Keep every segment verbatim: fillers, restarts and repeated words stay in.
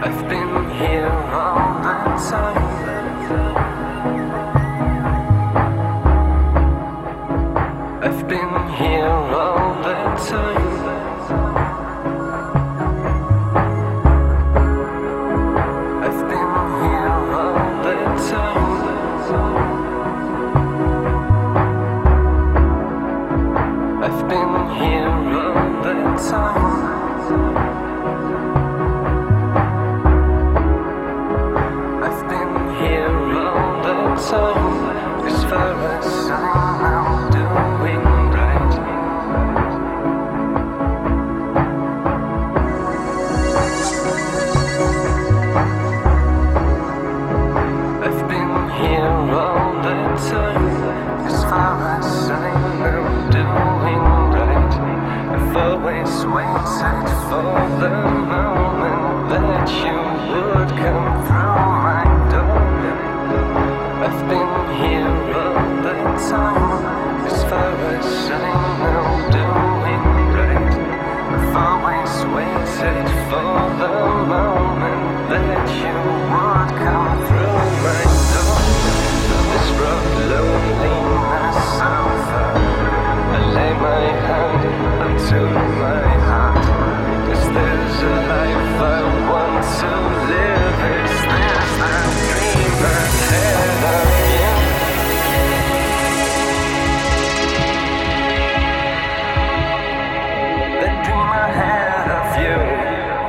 I've been here all the time. I've been here all the time. I've been here all the time. I've been here all the time. I've been here all the time. As far as I'm doing right. I've been here all the time. As far as I'm doing right. I've always waited for the moment that you would come through my door. I've been here all the time. As far as I'm doing right. I've always waited for the moment that you would come through my door. This brought loneliness over. I lay my hand onto my heart. Is there's a life I want to live? Is there's that dream ahead of you? The dream ahead of you.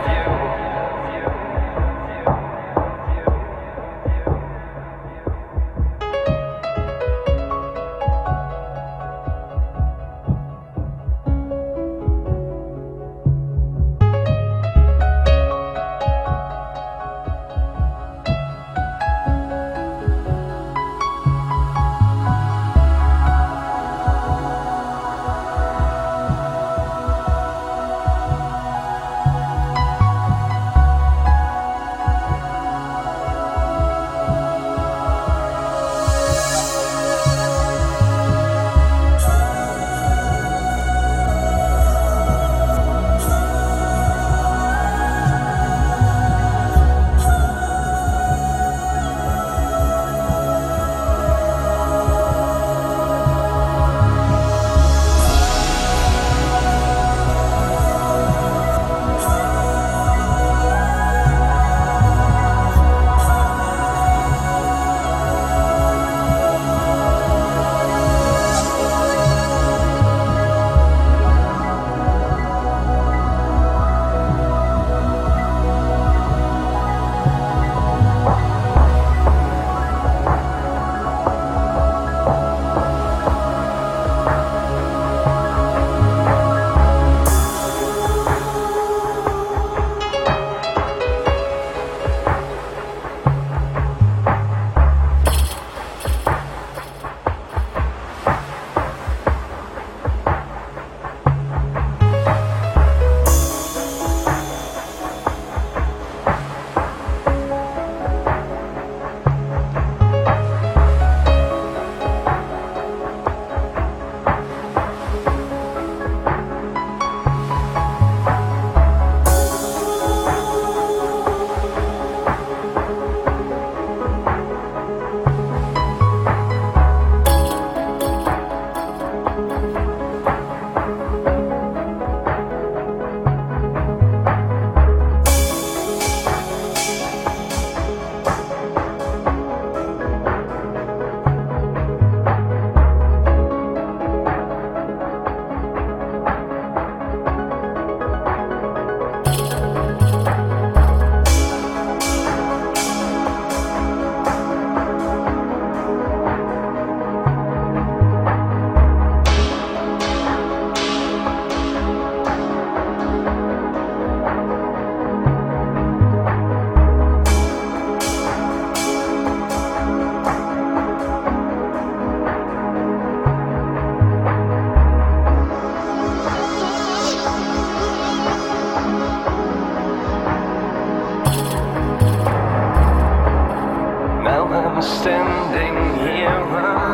Standing here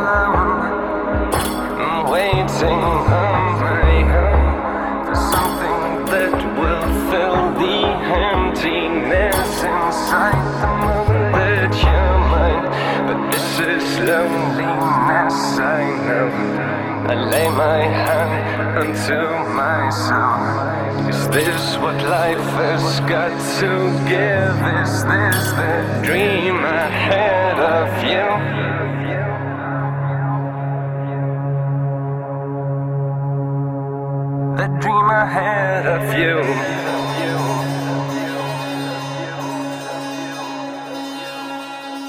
alone, waiting on my own for something that will fill the emptiness in inside the moment that you're mine. But this is loneliness, I know. I lay my hand unto my soul. Is this what life has got to give? Is this the dream I had of you? The dream I had of you.